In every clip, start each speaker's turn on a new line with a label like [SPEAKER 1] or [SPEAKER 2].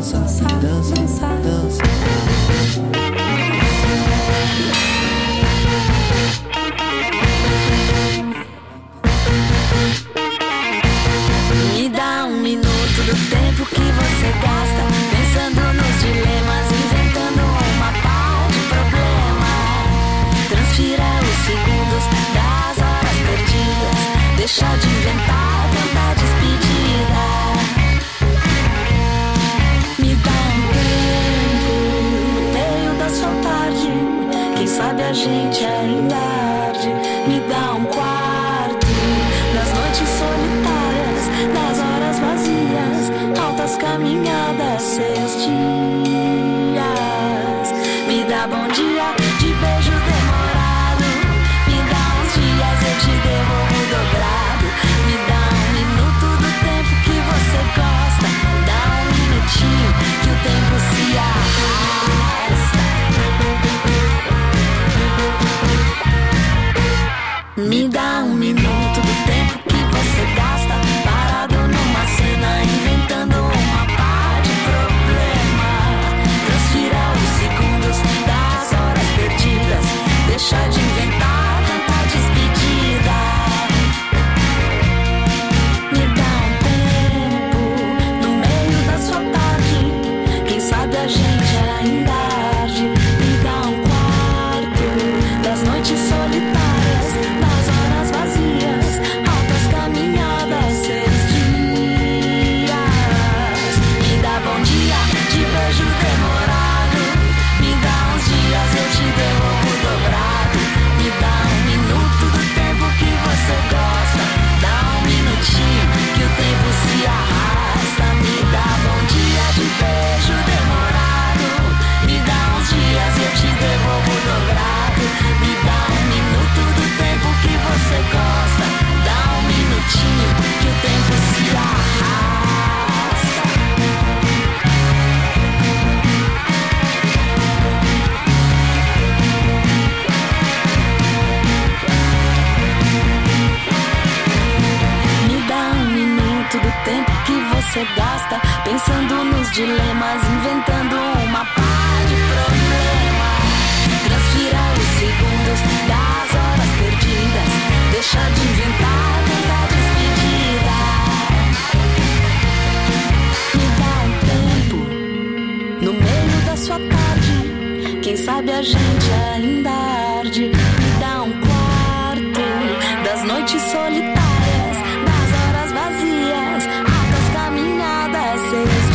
[SPEAKER 1] Me dá um minuto do tempo que você gasta pensando nos dilemas, inventando uma pá de problema. Transfira os segundos das horas perdidas, deixa de inventar tanta despedida. Me dá um tempo no meio da sua tarde, quem sabe a gente ainda arde. Me dá um quarto nas noites solitárias, nas horas vazias, altas caminhadas, seus dias. Me dá bom dia de beijo demorado, me dá uns dias, eu te devolvo dobrado. Me dá um minuto do tempo que você gosta, dá um minutinho que o tempo se arrasta. Me dá um minuto do tempo que você gasta parado numa cena, inventando uma pá de problema. Transfira os segundos das horas perdidas, deixa de inventar tanta despedida. Me dá um tempo no meio da sua tarde, quem sabe a gente ainda arde. Me dá um quarto das noites solitárias, das horas vazias, altas caminhadas, seus dias. Me dá bom dia de beijo demorado, me dá uns dias, eu te devolvo dobrado. Me dá um minuto do tempo que você gosta, dá um minutinho que o tempo se arrasta. Me dá bom dia de beijo demorado, me dá uns dias, eu te devolvo dobrado. Me dá um minuto do tempo que você gosta, dá um minutinho que o tempo se arrasta. Me dá um minuto do tempo que você gasta pensando nos dilemas, inventando uma pá de problema. Transfira os segundos das horas perdidas, deixa de inventar tanta despedida. Me dá um tempo no meio da sua tarde, quem sabe a gente ainda arde. Me dá um quarto das noites solitárias, das horas vazias, altas caminhadas, seus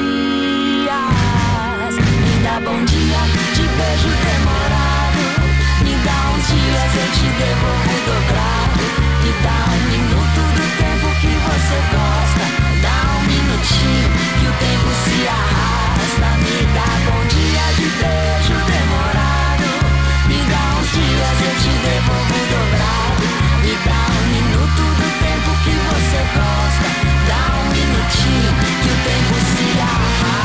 [SPEAKER 1] dias. Me dá bom dia de beijo demorado, me dá uns dias, eu te devolvo dobrado. Me dá um minuto do tempo que você gosta, dá um minutinho que o tempo se arrasta. Me dá bom dia de beijo demorado, me dá uns dias, eu te devolvo dobrado. Me dá um minuto do tempo que você gosta, dá um minutinho que o tempo se arrasta.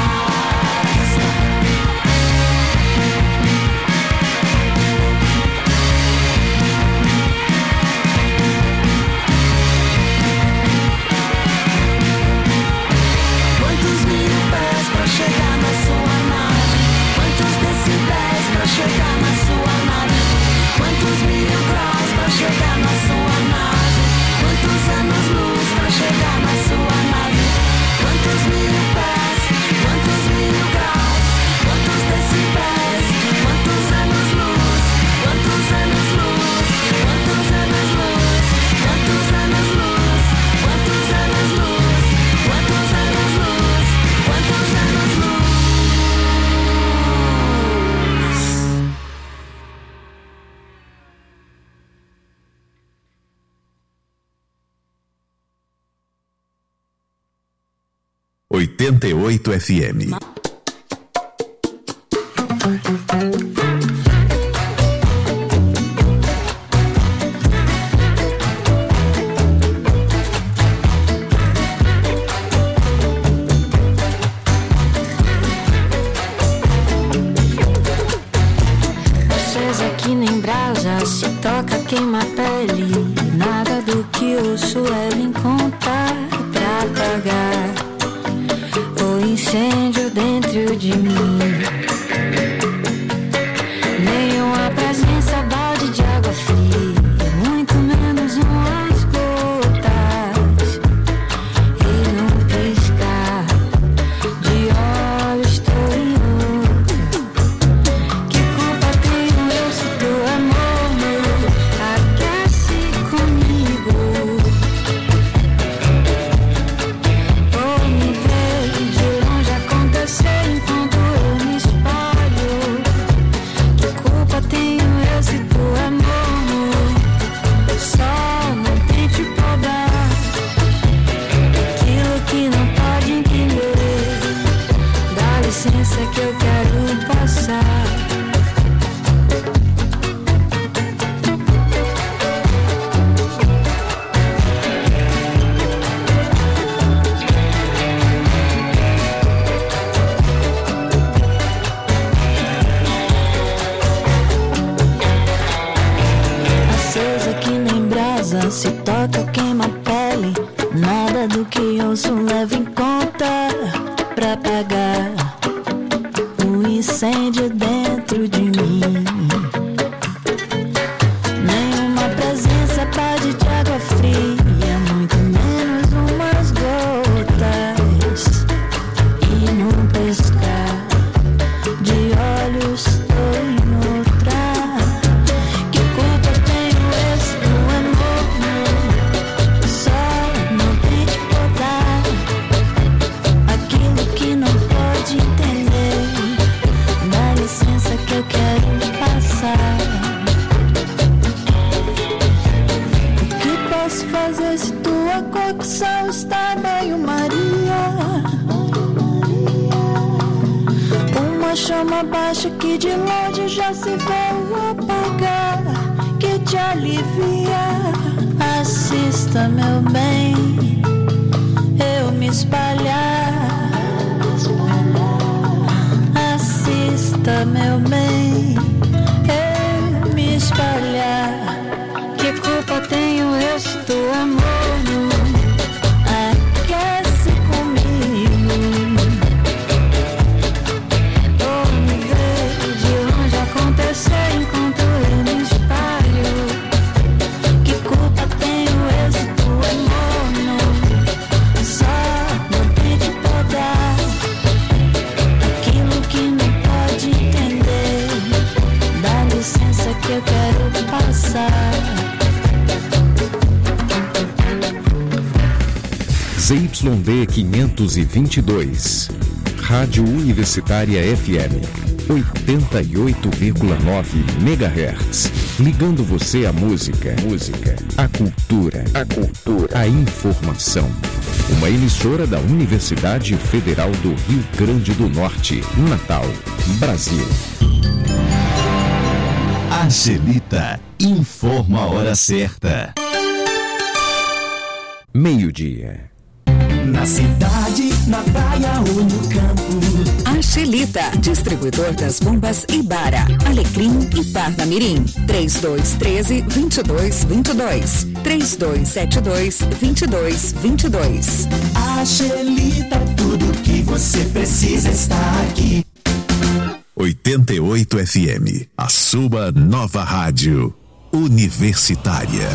[SPEAKER 2] 88 FM.
[SPEAKER 1] Acesa que nem brasa, se toca queima a pele. Nada do que ouço leva em conta pra pagar. Ou incêndio dentro de mim. Nenhuma presença, balde de água fria, muito menos umas gotas. E num piscar de olhos tô em outro. Que culpa tenho eu se tu amor meu aquece comigo? Ou me vejo de longe acontecer enquanto eu me espalho. Que culpa tenho eu se tu amor? Só não tente podar aquilo que não pode entender. Dá licença que eu quero passar. Acesa que nem brasa, se toca queima a pele. Nada do que ouço levo em conta pra apagar o incêndio dentro de mim. Nenhuma presença pode de água fria, muito menos umas gotas. E num piscar de olhos tô em outra. Que culpa tenho esse do amor meu? Só não tente podar aquilo que não pode entender. Dá licença que eu quero passar. O que posso fazer se tua cocção está banho-maria? Uma chama baixa que de longe já se vê apagar, que te alivia. Assista, meu bem, eu me espalhar. Assista, meu bem, eu me espalhar. Que culpa tenho eu se tu amor aquece comigo? Ou me vejo de longe acontecer enquanto eu me espalho. Que culpa tenho eu se tu amor só não tente podar aquilo que não pode entender. Dá licença que eu quero passar.
[SPEAKER 3] ZYD 522, Rádio Universitária FM, 88,9 MHz. Ligando você à música, à cultura, à informação. Uma emissora da Universidade Federal do Rio Grande do Norte, Natal, Brasil.
[SPEAKER 2] Angelita informa a hora certa.
[SPEAKER 3] Meio-dia.
[SPEAKER 4] Na cidade, na praia ou no campo.
[SPEAKER 5] Angelita, distribuidor das bombas Ibara, Alecrim e Parnamirim. 3213-2222. 3272-2222.
[SPEAKER 4] Angelita, tudo que você precisa está aqui.
[SPEAKER 2] 88 FM, a sua nova rádio universitária.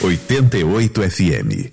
[SPEAKER 2] 88 FM.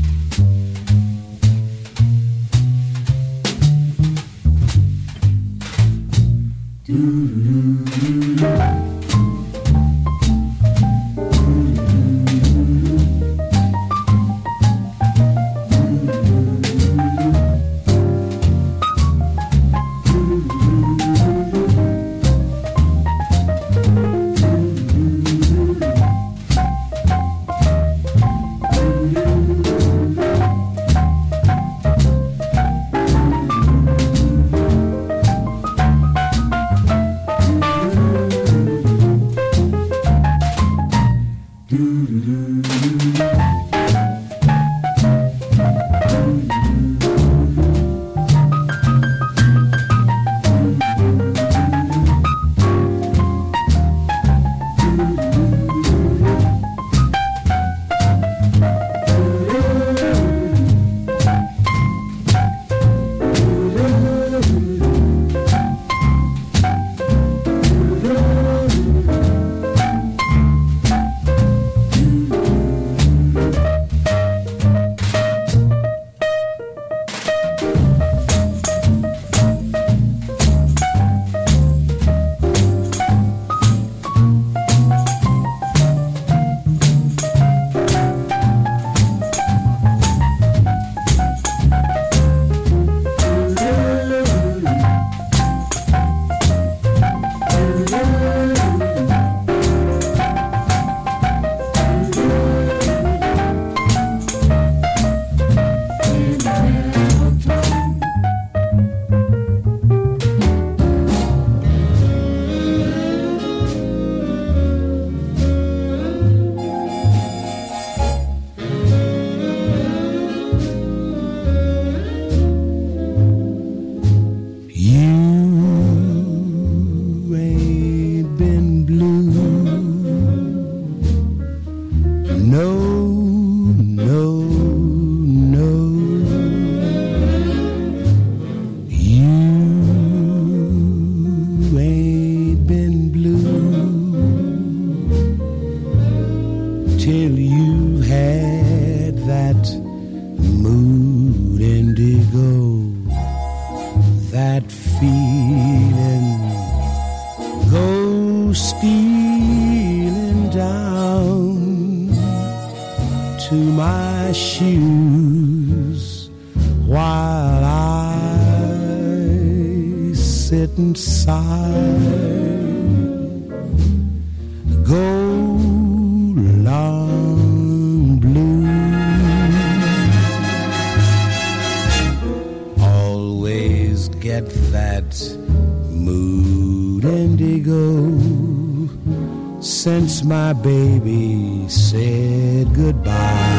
[SPEAKER 6] My baby said goodbye.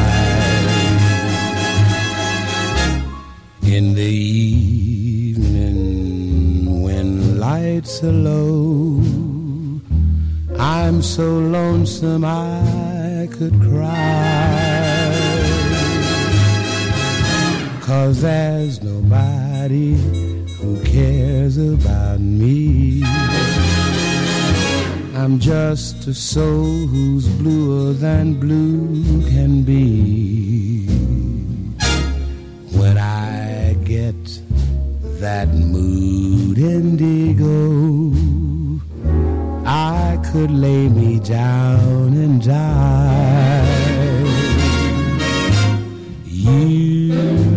[SPEAKER 6] In the evening when lights are low, I'm so lonesome I could cry. 'Cause there's nobody who cares about me. I'm just a soul who's bluer than blue can be. When I get that mood indigo, I could lay me down and die. You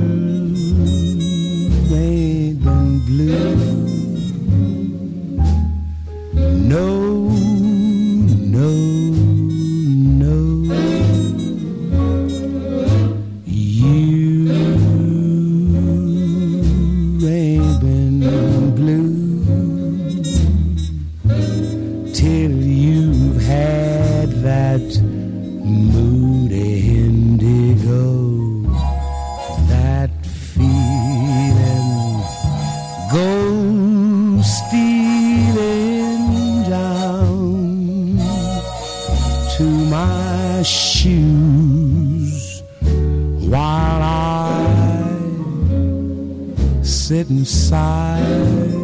[SPEAKER 6] ain't been blue. No. Sit inside,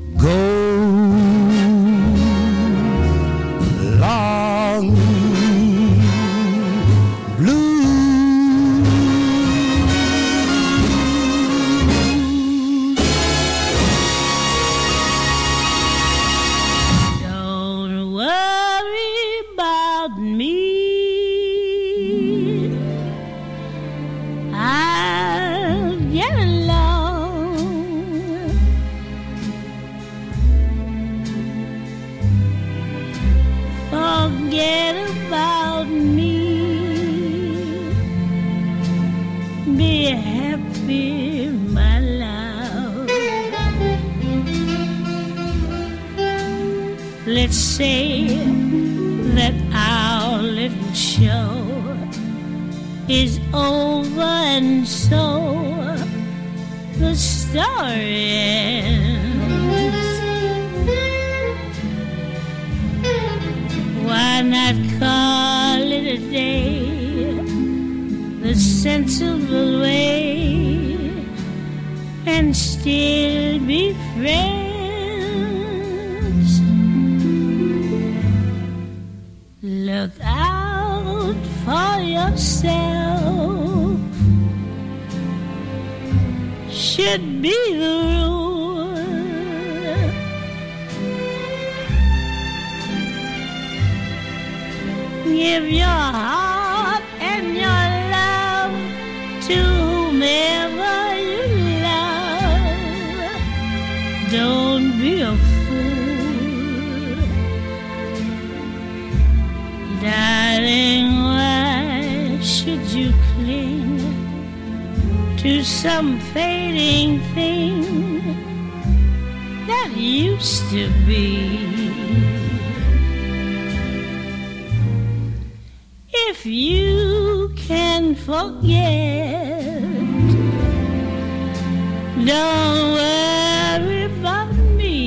[SPEAKER 6] go long
[SPEAKER 1] forget about me. Be happy, my love. Let's say that our little show is over, and so the story ends. Why not call it a day, the sensible way, and still be friends? Look out for yourself should be the rule. Give your heart and your love to whomever you love. Don't be a fool, darling. Why should you cling to some fading thing that used to be? If you can forget, don't worry about me.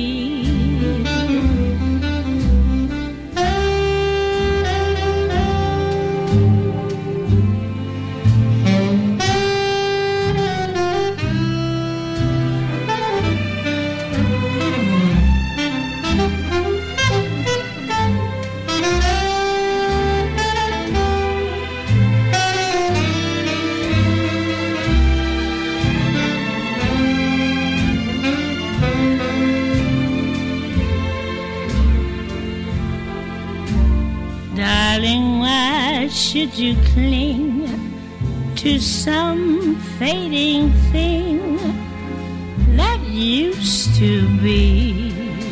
[SPEAKER 1] Darling, why should you cling to some fading thing that used to be?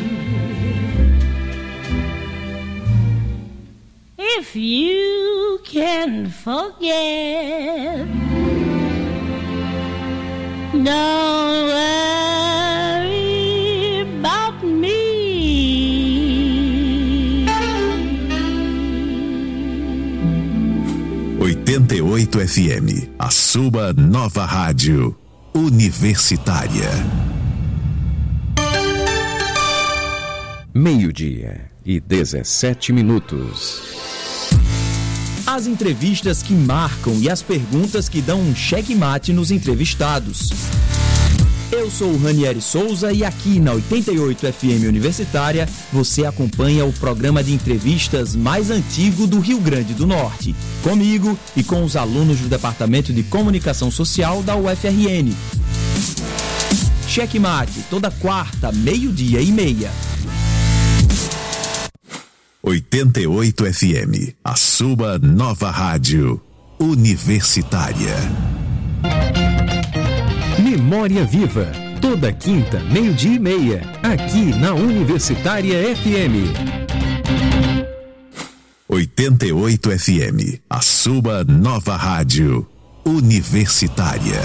[SPEAKER 1] If you can forget, don't worry about me.
[SPEAKER 2] 88 FM, a sua nova rádio universitária.
[SPEAKER 3] Meio-dia e 17 minutos.
[SPEAKER 7] As entrevistas que marcam e as perguntas que dão um checkmate nos entrevistados. Eu sou o Ranieri Souza e aqui na 88 FM Universitária você acompanha o programa de entrevistas mais antigo do Rio Grande do Norte, comigo e com os alunos do Departamento de Comunicação Social da UFRN. Checkmate, toda quarta, 12:30.
[SPEAKER 2] 88 FM, a sua nova rádio universitária.
[SPEAKER 3] Memória Viva, toda quinta, 12:30, aqui na Universitária FM.
[SPEAKER 2] 88 FM, a sua nova rádio universitária.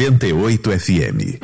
[SPEAKER 2] 88 FM.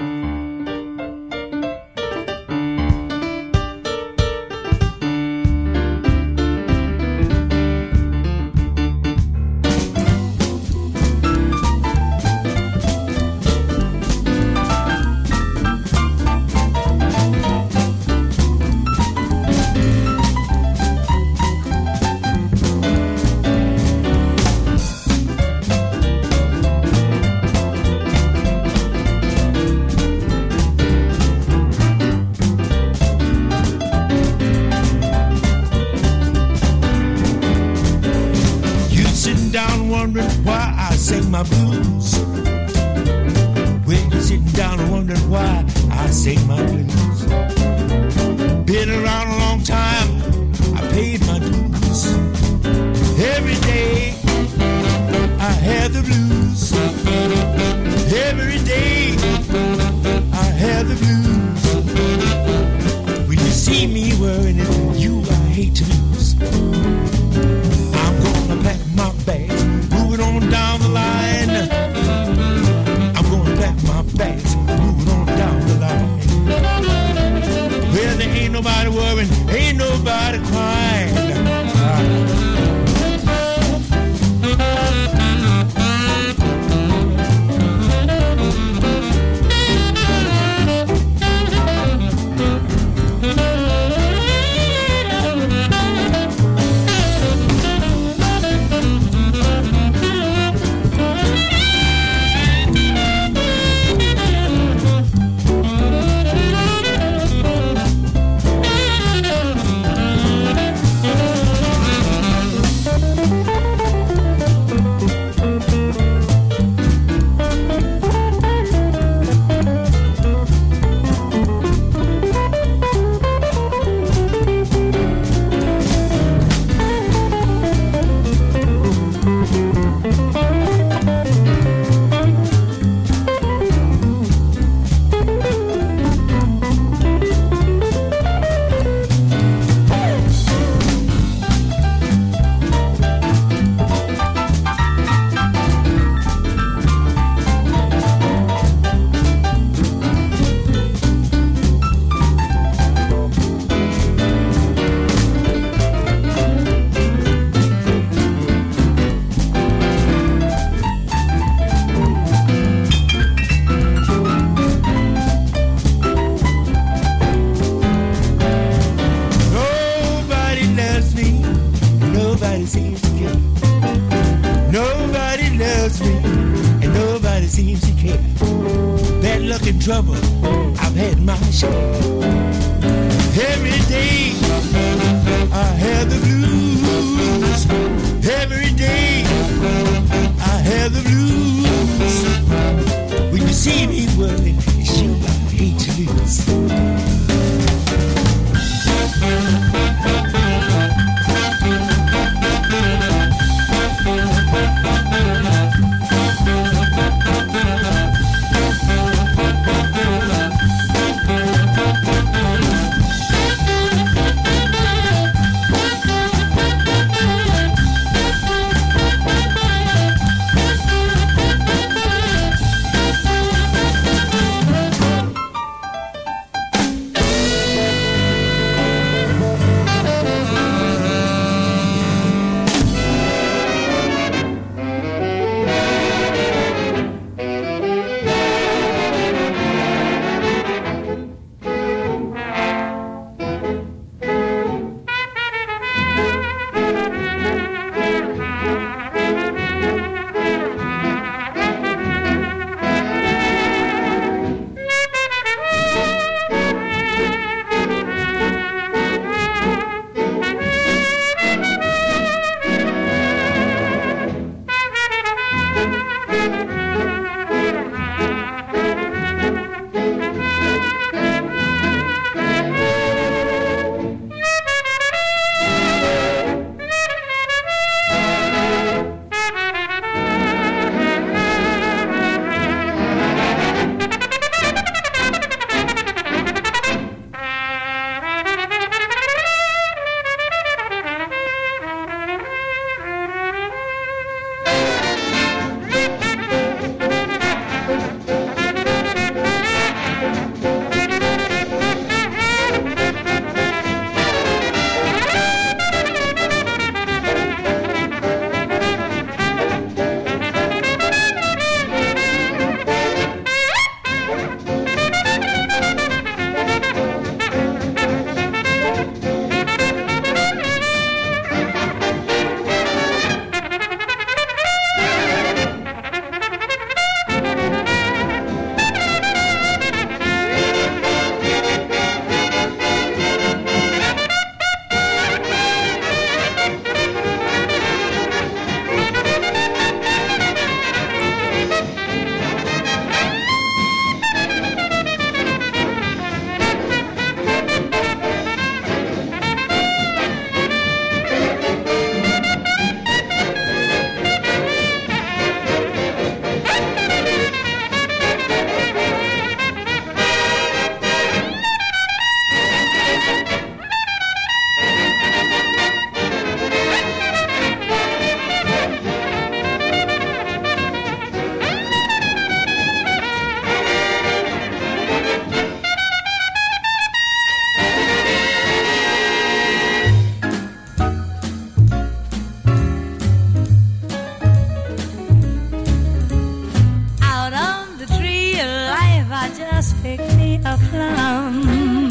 [SPEAKER 1] I just picked me a plum.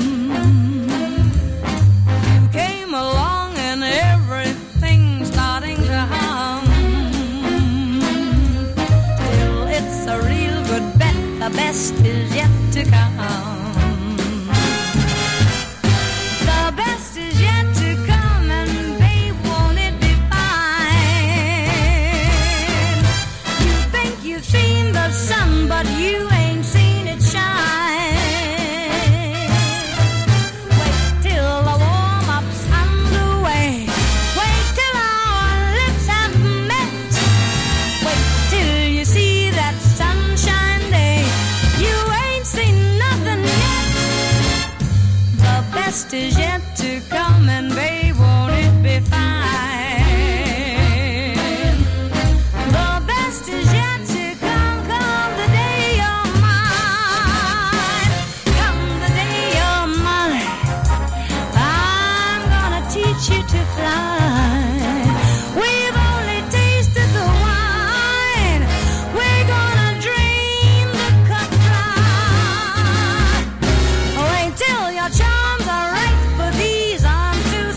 [SPEAKER 1] You came along and everything's starting to hum. Still, it's a real good bet, the best is yet to come. The best is yet to come, and babe, won't it be fine? You think you've seen the sun, but you ain't seen it shine. Wait till the warm-up's underway. Wait till our lips have met. Wait till you see that sunshine day. You ain't seen nothing yet. The best is yet to come, and babe, won't it be fine? The best is yet to come, come the day you're mine. Come the day you're mine. I'm gonna teach you to fly. We've only tasted the wine. We're gonna dream the cup dry. Wait till your charms are right for these arms to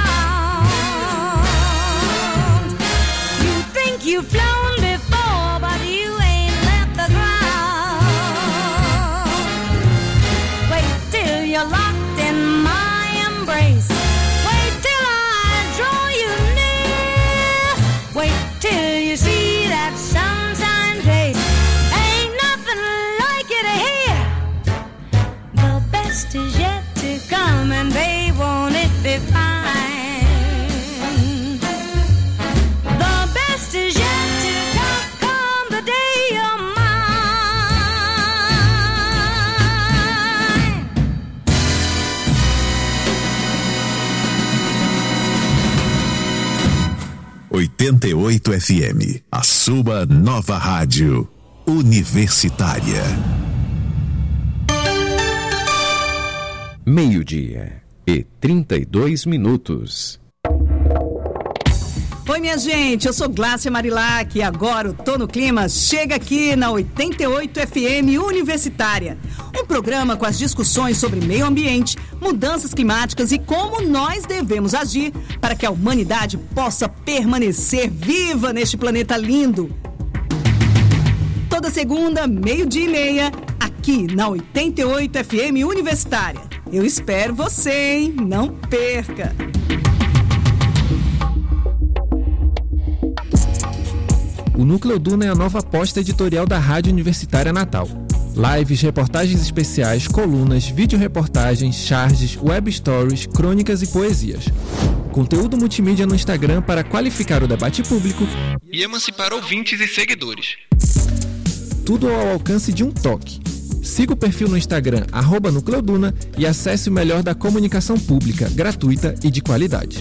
[SPEAKER 1] surround. You think you've flown before, but you ain't left the ground. Wait till you're locked in my embrace. Wait till I draw you near. Wait till you see that sunshine place. Ain't nothing like it here. The best is yet to come, and babe, won't it be fine? The best is yet to come, come the day you're mine.
[SPEAKER 2] 88 FM, a sua nova rádio universitária.
[SPEAKER 3] Meio-dia e 32 minutos.
[SPEAKER 8] Oi, minha gente, eu sou Glácia Marilac e agora o Tô no Clima chega aqui na 88 FM Universitária. Um programa com as discussões sobre meio ambiente, mudanças climáticas e como nós devemos agir para que a humanidade possa permanecer viva neste planeta lindo. Toda segunda, 12:30, aqui na 88 FM Universitária. Eu espero você, hein? Não perca!
[SPEAKER 9] O Núcleo Duna é a nova aposta editorial da Rádio Universitária Natal. Lives, reportagens especiais, colunas, vídeo-reportagens, charges, web stories, crônicas e poesias. Conteúdo multimídia no Instagram para qualificar o debate público
[SPEAKER 10] e emancipar ouvintes e seguidores.
[SPEAKER 9] Tudo ao alcance de um toque. Siga o perfil no Instagram @NúcleoDuna e acesse o melhor da comunicação pública, gratuita e de qualidade.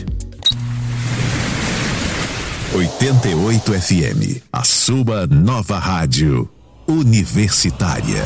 [SPEAKER 2] 88 FM, a sua nova rádio universitária.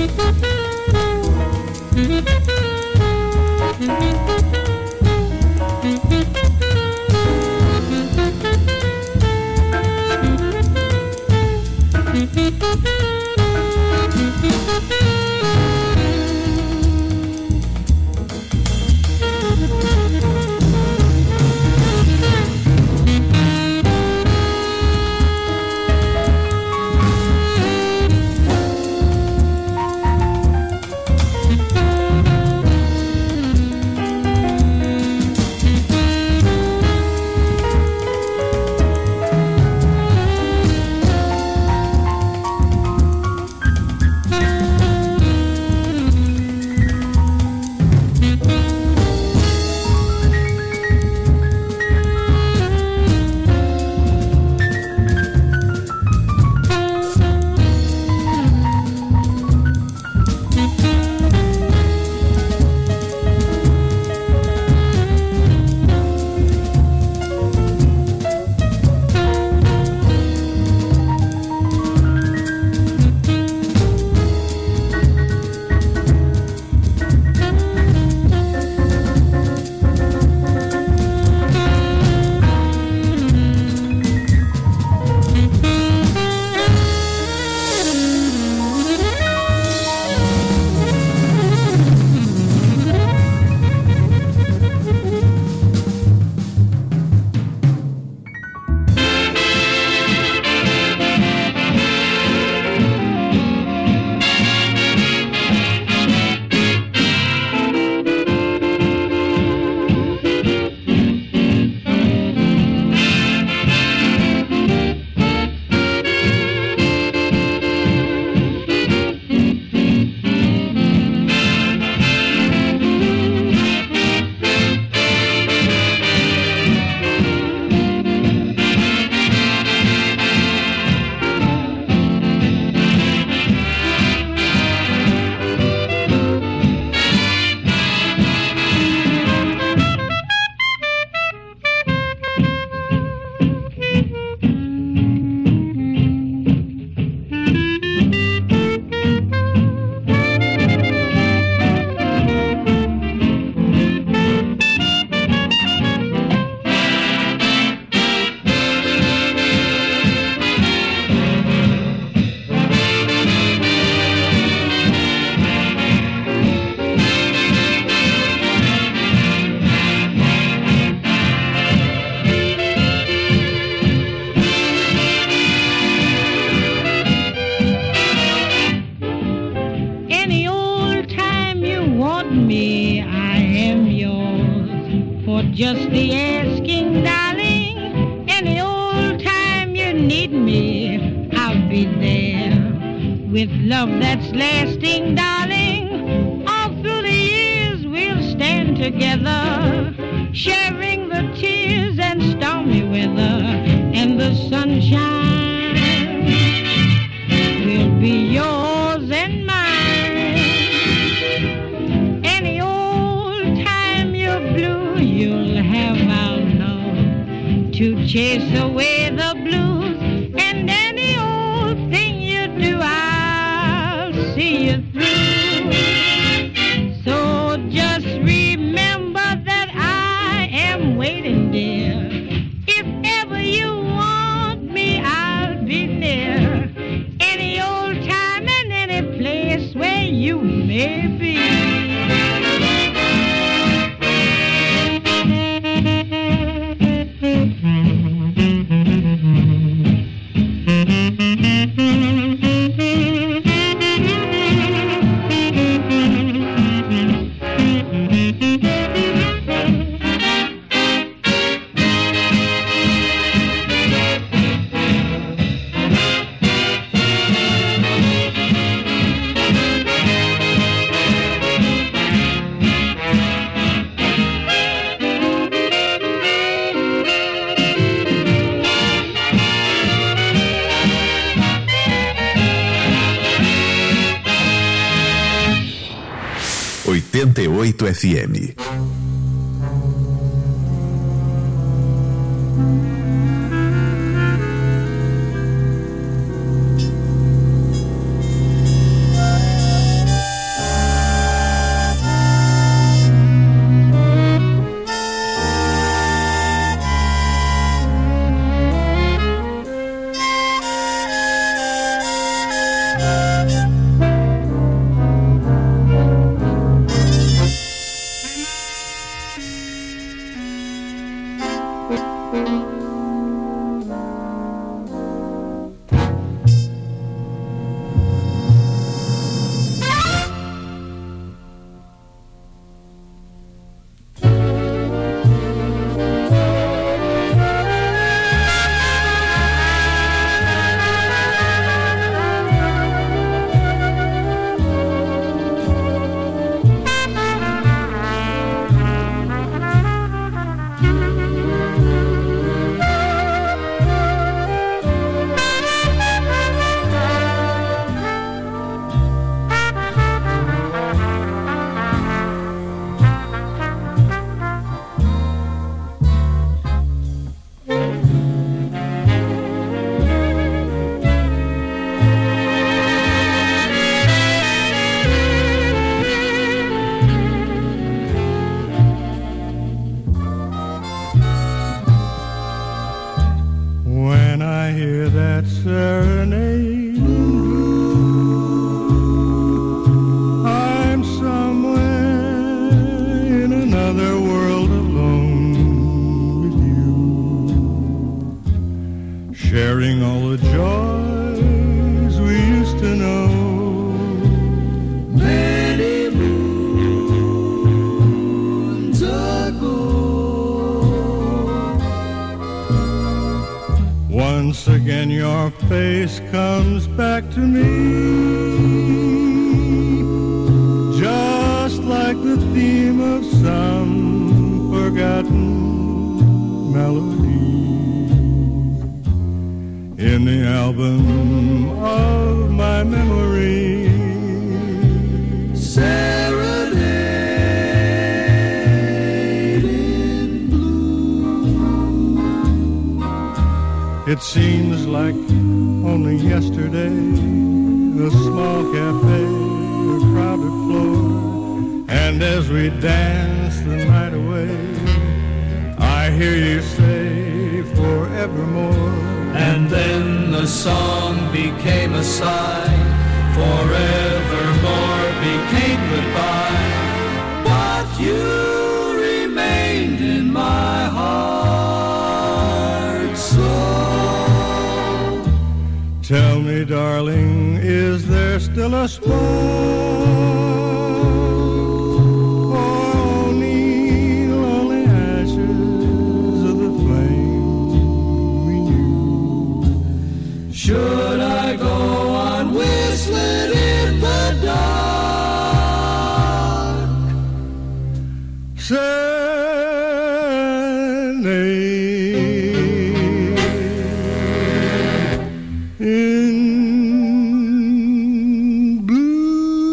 [SPEAKER 11] just the asking, darling. Any old time you need me, I'll be there. With love that's lasting, darling, all through the years we'll stand together, sharing the tears and stormy weather and the sunshine. We'll be yours and mine. Any old time you're blue, you'll have our love to chase away the blues. And any old thing you do, I'll see you through. So just remember that I am waiting, dear. If ever you want me, I'll be near. Any old time and any place where you may be.
[SPEAKER 2] FM.
[SPEAKER 12] and your face comes back to me, just like the theme of some forgotten melody in the album of my memory. It seems like only yesterday, a small cafe, a crowded floor, and as we dance the night away, I hear you say forevermore.
[SPEAKER 13] And then the song became a sigh, forevermore became goodbye, but you remained in my heart so.
[SPEAKER 12] Tell me, darling, is there still a spark, or only lonely ashes of the flame we knew?
[SPEAKER 13] Should I go on whistling in the dark?
[SPEAKER 12] In blue.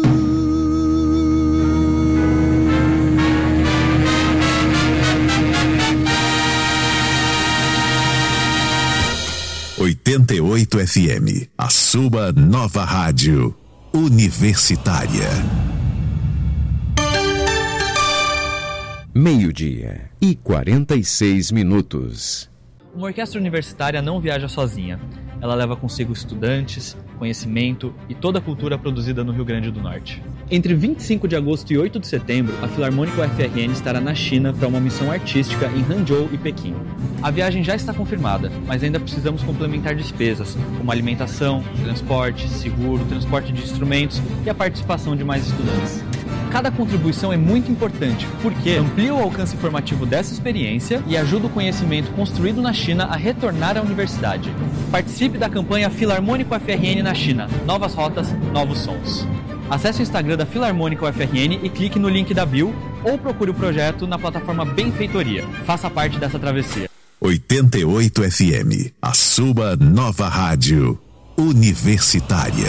[SPEAKER 2] 88 FM, a sua nova rádio universitária.
[SPEAKER 3] 12:46.
[SPEAKER 14] Uma orquestra universitária não viaja sozinha. Ela leva consigo estudantes, conhecimento e toda a cultura produzida no Rio Grande do Norte. Entre 25 de agosto e 8 de setembro, a Filarmônica UFRN estará na China para uma missão artística em Hangzhou e Pequim. A viagem já está confirmada, mas ainda precisamos complementar despesas, como alimentação, transporte, seguro, transporte de instrumentos e a participação de mais estudantes. Cada contribuição é muito importante, porque amplia o alcance formativo dessa experiência e ajuda o conhecimento construído na China a retornar à universidade. Participe da campanha Filarmônica UFRN na China. Novas rotas, novos sons. Acesse o Instagram da Filarmônica UFRN e clique no link da bio ou procure o projeto na plataforma Benfeitoria. Faça parte dessa travessia.
[SPEAKER 2] 88 FM, a sua nova rádio universitária.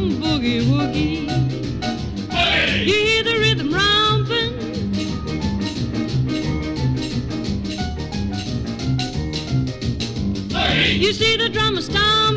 [SPEAKER 11] boogie woogie. Hey. You hear the rhythm romping. Hey. You see the drummer stomp.